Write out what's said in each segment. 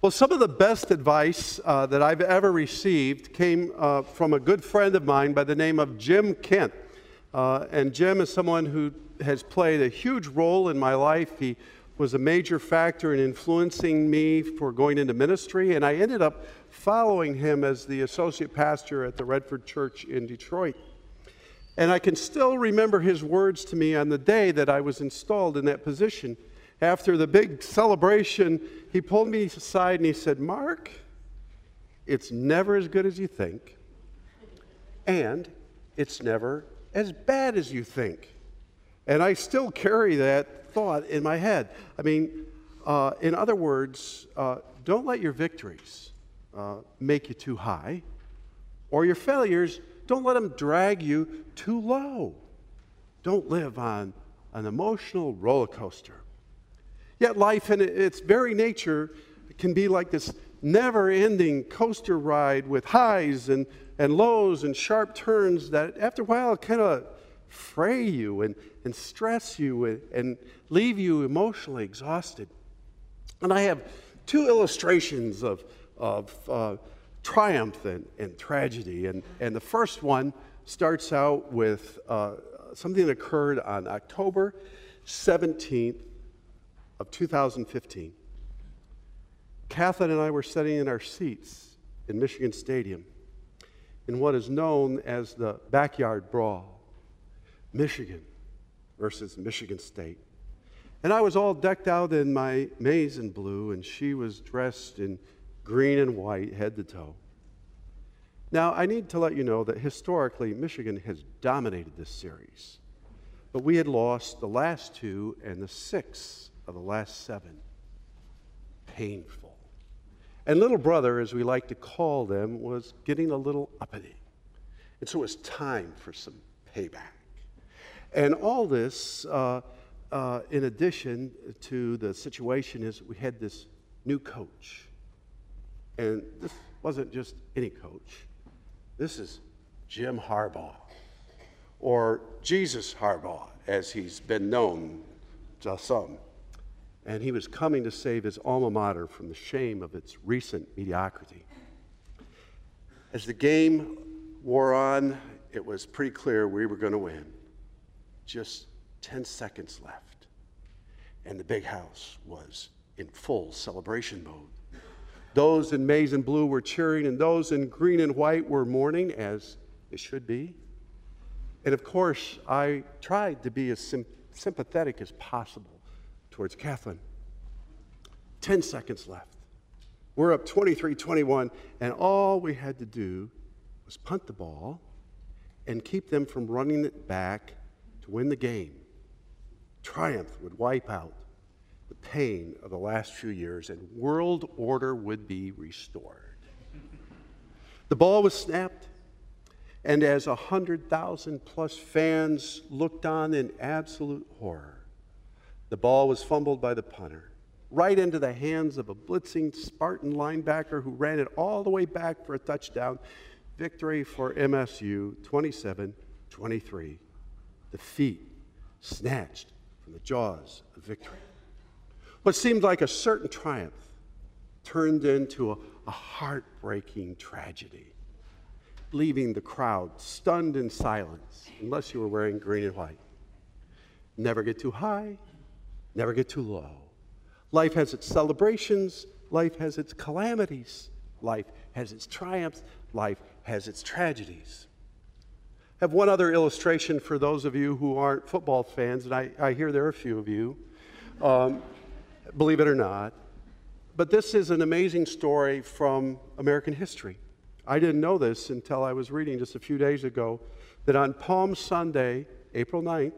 Well, some of the best advice that I've ever received came from a good friend of mine by the name of Jim Kent. And Jim is someone who has played a huge role in my life. He was a major factor in influencing me for going into ministry, and I ended up following him as the associate pastor at the Redford Church in Detroit. And I can still remember his words to me on the day that I was installed in that position. After the big celebration, he pulled me aside and he said, "Mark, it's never as good as you think, and it's never as bad as you think." And I still carry that thought in my head. I mean, in other words, don't let your victories make you too high, or your failures, don't let them drag you too low. Don't live on an emotional roller coaster. Yet life in its very nature can be like this never-ending coaster ride with highs and lows and sharp turns that after a while kind of fray you and stress you and leave you emotionally exhausted. And I have two illustrations of triumph and tragedy. And the first one starts out with something that occurred on October 17th of 2015. Kathleen and I were sitting in our seats in Michigan Stadium in what is known as the backyard brawl, Michigan versus Michigan State. And I was all decked out in my maize and blue, and she was dressed in green and white, head to toe. Now, I need to let you know that historically, Michigan has dominated this series, but we had lost the last two and the 6 of the last 7. Painful. And little brother, as we like to call them, was getting a little uppity. And so it was time for some payback. And all this, in addition to the situation, is we had this new coach. And this wasn't just any coach. This is Jim Harbaugh, or Jesus Harbaugh, as he's been known to some. And he was coming to save his alma mater from the shame of its recent mediocrity. As the game wore on, it was pretty clear we were going to win. Just 10 seconds left, and the big house was in full celebration mode. Those in maize and blue were cheering, and those in green and white were mourning, as it should be. And of course, I tried to be as sympathetic as possible towards Kathleen. 10 seconds left. We're up 23-21, and all we had to do was punt the ball and keep them from running it back to win the game. Triumph would wipe out the pain of the last few years, and world order would be restored. The ball was snapped, and as 100,000 plus fans looked on in absolute horror, the ball was fumbled by the punter, right into the hands of a blitzing Spartan linebacker who ran it all the way back for a touchdown. Victory for MSU, 27-23. Defeat snatched from the jaws of victory. What seemed like a certain triumph turned into a heartbreaking tragedy, leaving the crowd stunned in silence, unless you were wearing green and white. Never get too high, never get too low. Life has its celebrations, life has its calamities, life has its triumphs, life has its tragedies. I have one other illustration for those of you who aren't football fans, and I hear there are a few of you, believe it or not. But this is an amazing story from American history. I didn't know this until I was reading just a few days ago that on Palm Sunday, April 9th,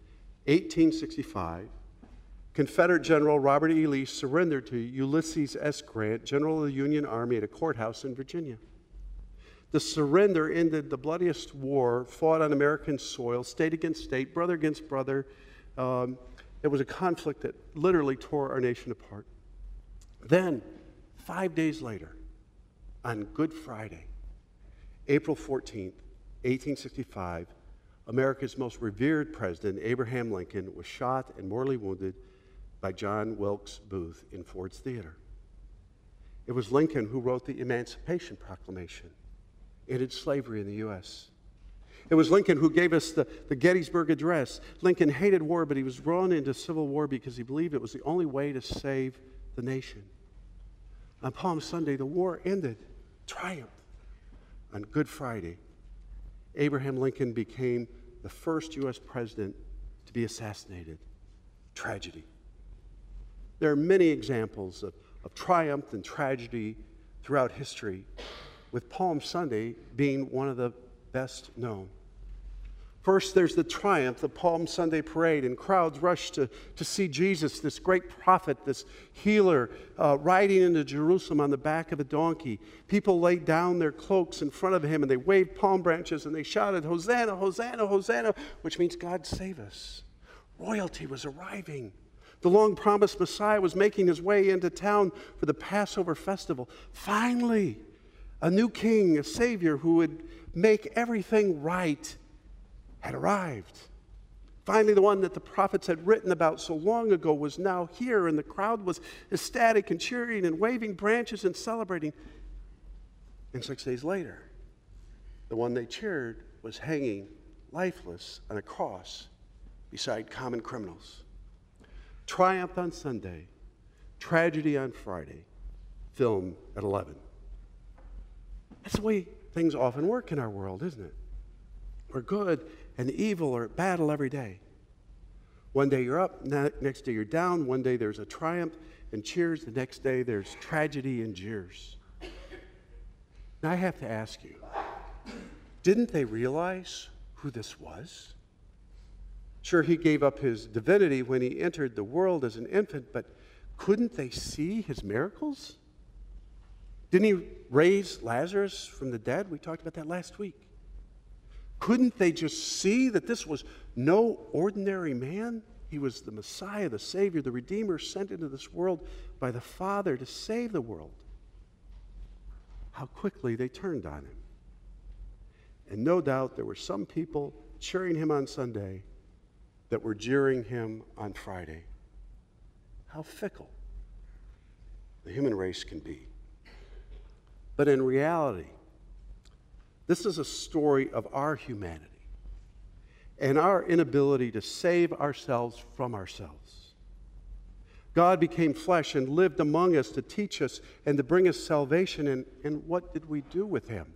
1865, Confederate General Robert E. Lee surrendered to Ulysses S. Grant, General of the Union Army, at a courthouse in Virginia. The surrender ended the bloodiest war fought on American soil, state against state, brother against brother. It was a conflict that literally tore our nation apart. Then, 5 days later, on Good Friday, April 14th, 1865, America's most revered president, Abraham Lincoln, was shot and mortally wounded by John Wilkes Booth in Ford's Theater. It was Lincoln who wrote the Emancipation Proclamation. It ended slavery in the U.S. It was Lincoln who gave us the Gettysburg Address. Lincoln hated war, but he was drawn into civil war because he believed it was the only way to save the nation. On Palm Sunday, the war ended, triumphed. On Good Friday, Abraham Lincoln became the first U.S. president to be assassinated. Tragedy. There are many examples of triumph and tragedy throughout history, with Palm Sunday being one of the best known. First, there's the triumph, the Palm Sunday parade, and crowds rush to see Jesus, this great prophet, this healer, riding into Jerusalem on the back of a donkey. People laid down their cloaks in front of him, and they waved palm branches, and they shouted, "Hosanna, Hosanna, Hosanna," which means God save us. Royalty was arriving. The long-promised Messiah was making his way into town for the Passover festival. Finally, a new king, a savior who would make everything right, had arrived. Finally, the one that the prophets had written about so long ago was now here, and the crowd was ecstatic and cheering and waving branches and celebrating. And 6 days later, the one they cheered was hanging lifeless on a cross beside common criminals. Triumph on Sunday, tragedy on Friday, film at 11. That's the way things often work in our world, isn't it? We're good and evil are at battle every day. One day you're up, next day you're down. One day there's a triumph and cheers. The next day there's tragedy and jeers. Now I have to ask you, didn't they realize who this was? Sure, he gave up his divinity when he entered the world as an infant, but couldn't they see his miracles? Didn't he raise Lazarus from the dead? We talked about that last week. Couldn't they just see that this was no ordinary man? He was the Messiah, the Savior, the Redeemer sent into this world by the Father to save the world. How quickly they turned on him. And no doubt there were some people cheering him on Sunday that were jeering him on Friday. How fickle the human race can be. But in reality, this is a story of our humanity and our inability to save ourselves from ourselves. God became flesh and lived among us to teach us and to bring us salvation. And what did we do with him?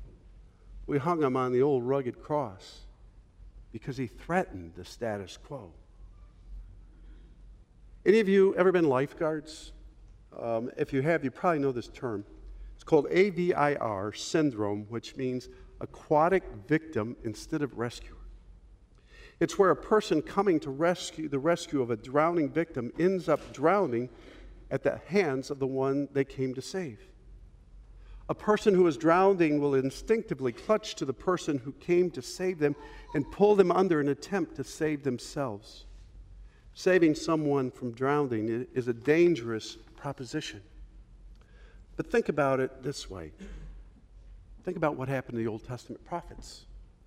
We hung him on the old rugged cross because he threatened the status quo. Any of you ever been lifeguards? If you have, you probably know this term. It's called AVIR syndrome, which means aquatic victim instead of rescuer. It's where a person coming to the rescue of a drowning victim ends up drowning at the hands of the one they came to save. A person who is drowning will instinctively clutch to the person who came to save them and pull them under an attempt to save themselves. Saving someone from drowning is a dangerous proposition. But think about it this way. Think about what happened to the Old Testament prophets.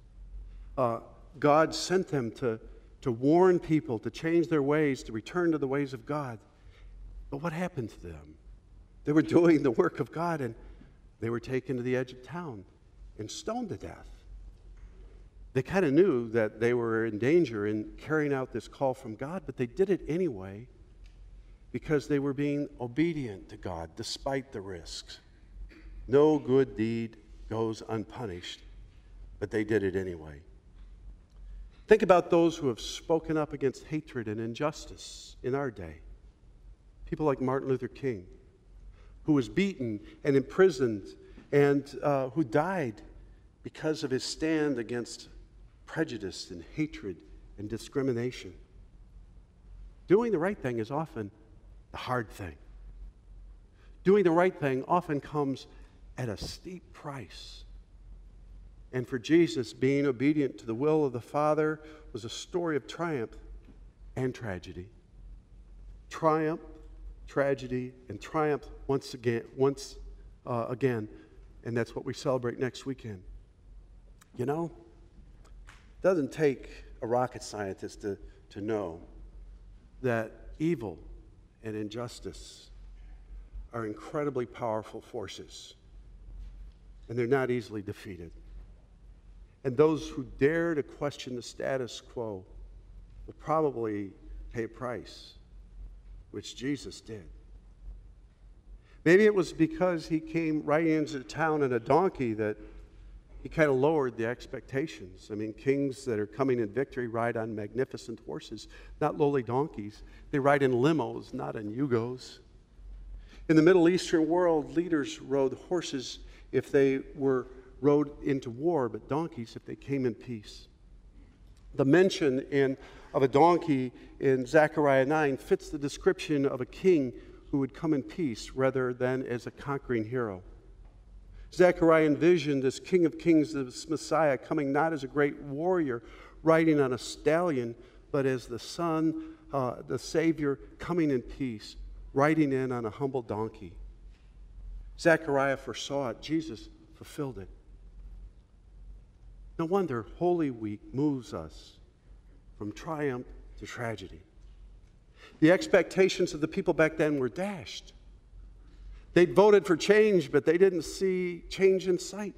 God sent them to warn people, to change their ways, to return to the ways of God. But what happened to them? They were doing the work of God, and they were taken to the edge of town and stoned to death. They kind of knew that they were in danger in carrying out this call from God, but they did it anyway because they were being obedient to God despite the risks. No good deed goes unpunished, but they did it anyway. Think about those who have spoken up against hatred and injustice in our day. People like Martin Luther King, who was beaten and imprisoned and who died because of his stand against prejudice and hatred and discrimination. Doing the right thing is often the hard thing. Doing the right thing often comes at a steep price. And for Jesus, being obedient to the will of the Father was a story of triumph and tragedy. Triumph, tragedy, and triumph once again, and that's what we celebrate next weekend. You know, it doesn't take a rocket scientist to know that evil and injustice are incredibly powerful forces, and they're not easily defeated. And those who dare to question the status quo will probably pay a price, which Jesus did. Maybe it was because he came right into town in a donkey that he kind of lowered the expectations. I mean, kings that are coming in victory ride on magnificent horses, not lowly donkeys. They ride in limos, not in Yugos. In the Middle Eastern world, leaders rode horses if they were rode into war, but donkeys if they came in peace. The mention of a donkey in Zechariah 9 fits the description of a king who would come in peace rather than as a conquering hero. Zechariah envisioned this King of Kings, this Messiah, coming not as a great warrior riding on a stallion, but as the Son, the Savior, coming in peace, riding in on a humble donkey. Zechariah foresaw it. Jesus fulfilled it. No wonder Holy Week moves us from triumph to tragedy. The expectations of the people back then were dashed. They'd voted for change, but they didn't see change in sight.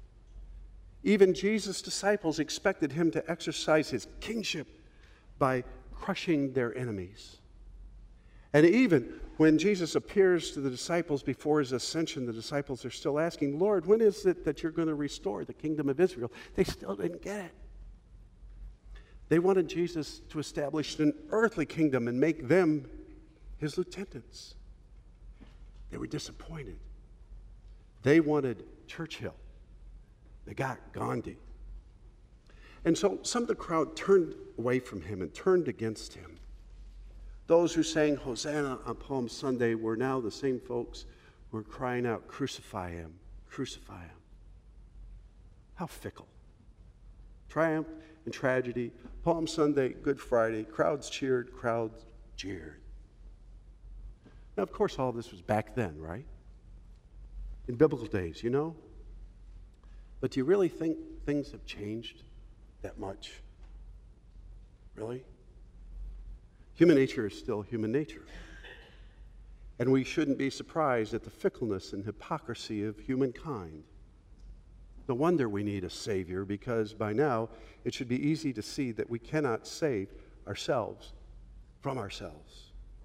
Even Jesus' disciples expected him to exercise his kingship by crushing their enemies. And even when Jesus appears to the disciples before his ascension, the disciples are still asking, Lord, when is it that you're going to restore the kingdom of Israel? They still didn't get it. They wanted Jesus to establish an earthly kingdom and make them his lieutenants. They were disappointed. They wanted Churchill. They got Gandhi. And so some of the crowd turned away from him and turned against him. Those who sang Hosanna on Palm Sunday were now the same folks who were crying out, crucify him, crucify him. How fickle. Triumph and tragedy, Palm Sunday, Good Friday, crowds cheered, crowds jeered. Now, of course, all this was back then, right? In biblical days, you know? But do you really think things have changed that much? Really? Human nature is still human nature. And we shouldn't be surprised at the fickleness and hypocrisy of humankind. No wonder we need a Savior, because by now it should be easy to see that we cannot save ourselves from ourselves.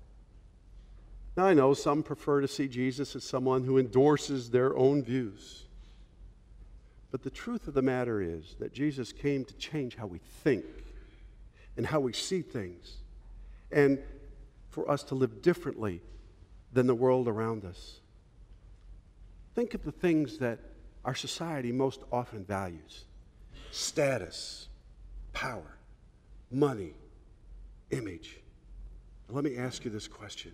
Now, I know some prefer to see Jesus as someone who endorses their own views. But the truth of the matter is that Jesus came to change how we think and how we see things, and for us to live differently than the world around us. Think of the things that our society most often values: status, power, money, image. Now, let me ask you this question.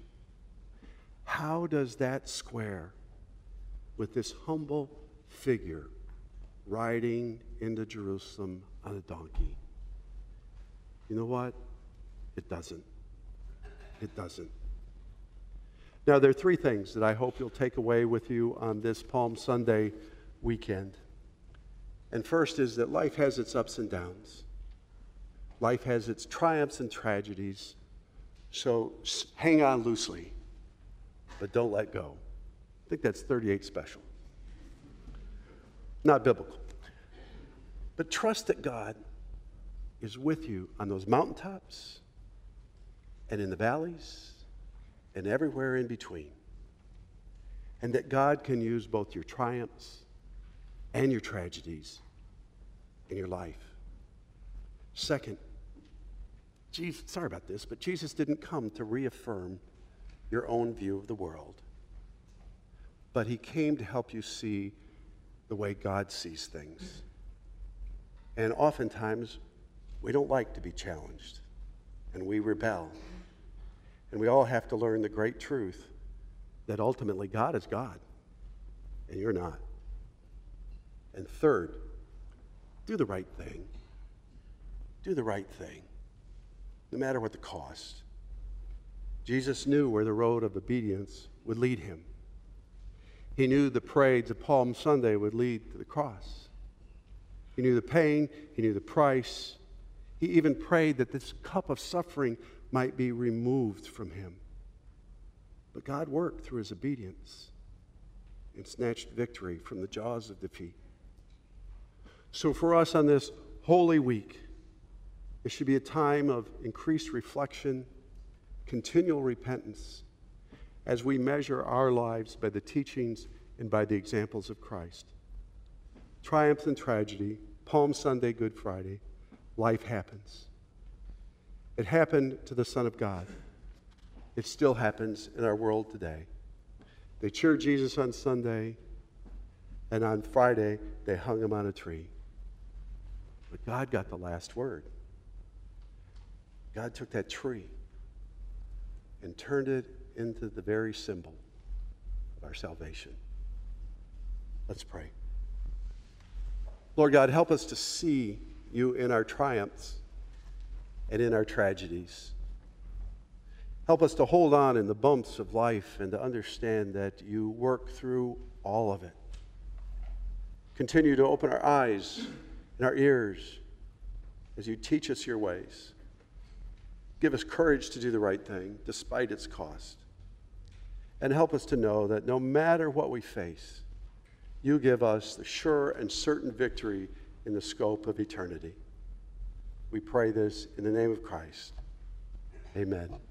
How does that square with this humble figure riding into Jerusalem on a donkey? You know what? It doesn't. It doesn't. Now, there are three things that I hope you'll take away with you on this Palm Sunday weekend. And first is that life has its ups and downs. Life has its triumphs and tragedies. So hang on loosely, but don't let go. I think that's 38 special. Not biblical. But trust that God is with you on those mountaintops and in the valleys and everywhere in between. And that God can use both your triumphs and your tragedies in your life. Second, sorry about this, but Jesus didn't come to reaffirm your own view of the world, but he came to help you see the way God sees things. And oftentimes, we don't like to be challenged, and we rebel. And we all have to learn the great truth that ultimately God is God, and you're not. And third, do the right thing. Do the right thing, no matter what the cost. Jesus knew where the road of obedience would lead him. He knew the parades of Palm Sunday would lead to the cross. He knew the pain. He knew the price. He even prayed that this cup of suffering might be removed from him. But God worked through his obedience and snatched victory from the jaws of defeat. So for us on this Holy Week, it should be a time of increased reflection, continual repentance, as we measure our lives by the teachings and by the examples of Christ. Triumph and tragedy, Palm Sunday, Good Friday, life happens. It happened to the Son of God. It still happens in our world today. They cheered Jesus on Sunday, and on Friday, they hung him on a tree. But God got the last word. God took that tree and turned it into the very symbol of our salvation. Let's pray. Lord God, help us to see you in our triumphs and in our tragedies. Help us to hold on in the bumps of life and to understand that you work through all of it. Continue to open our eyes and our ears as you teach us your ways. Give us courage to do the right thing despite its cost. And help us to know that no matter what we face, you give us the sure and certain victory in the scope of eternity. We pray this in the name of Christ. Amen.